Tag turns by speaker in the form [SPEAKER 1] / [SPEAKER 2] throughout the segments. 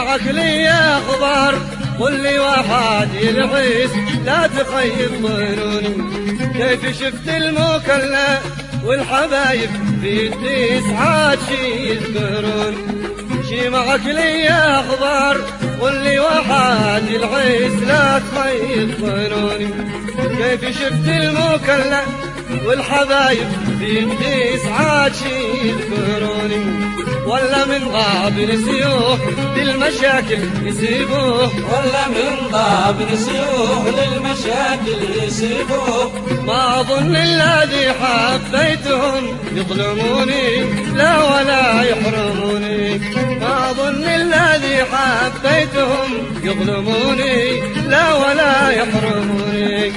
[SPEAKER 1] معك لي اخبار قل لي واحد يلعيس لا تخيب ظنوني. كيف شفت المكلا والحبايب في الديس عاد شي يذكرون. شي معك لي اخبار قل لي واحد يلعيس لا تخيب ظنوني. كيف شفت المكلا والحبايب في الديس عاد شي يذكروني. ولا من غاب نسيوه للمشاكل يسيبوه.
[SPEAKER 2] ولا من غاب نسيوه للمشاكل يسيبوه.
[SPEAKER 1] ما أظن الذي حبيتهم يظلموني لا ولا يحرموني. ما أظن الذي حبيتهم يظلموني لا ولا يحرموني.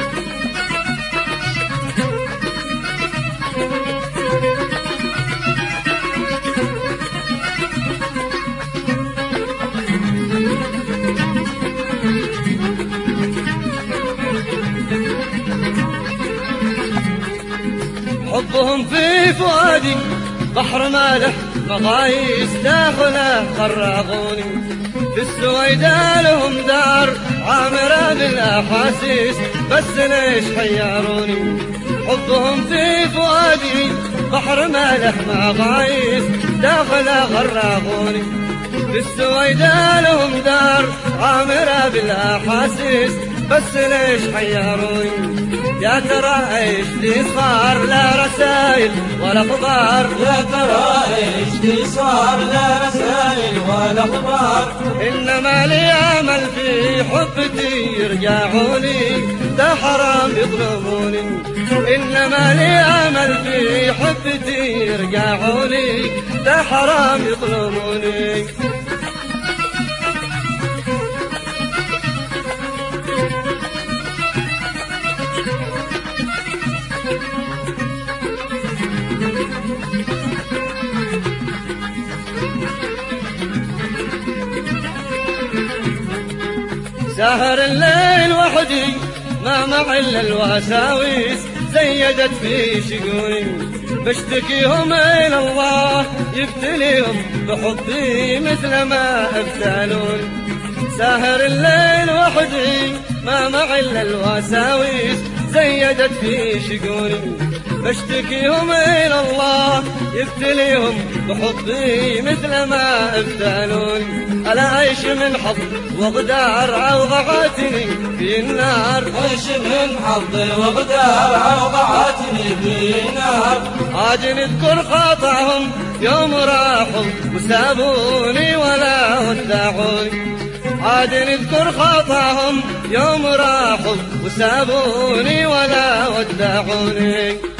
[SPEAKER 1] حبهم في فؤادي بحر مالح مغايس داخله خرغوني. في السويداء لهم دار عامرة بالاحاسيس بس ليش حيروني. حبهم في فؤادي بحر مالح مغايس داخله خرغوني. في السويداء لهم دار عامرة بالاحاسيس بس ليش حيروني. يا ترى ايش دي صار لا رسايل ولا اخبار.
[SPEAKER 2] يا ترى ايش دي صار لا رسايل ولا اخبار.
[SPEAKER 1] انما لي امل في حبتي يرجعوني ده حرام يظلموني. انما لي امل في حبتي يرجعوني ده حرام يظلموني. سهر الليل وحدي ما معي الا الوساويس زيدت في شقوني. بشتكيهم الى الله يبتليهم بحبي مثل ما ابتلوني. سهر الليل وحدي ما معي الا الوساويس زيدت في شقوني. بشتكيهم الى الله يبتليهم بحبي مثل ما ابتلوني. ألا عيش من حظ وغدار أوضعتني في النار.
[SPEAKER 2] عيش من حظ وغدار أوضعتني في النار.
[SPEAKER 1] عاد نذكر خطأهم يوم راحوا وسابوني ولا ودعوني. عاد نذكر خطأهم يوم راحوا وسابوني ولا ودعوني.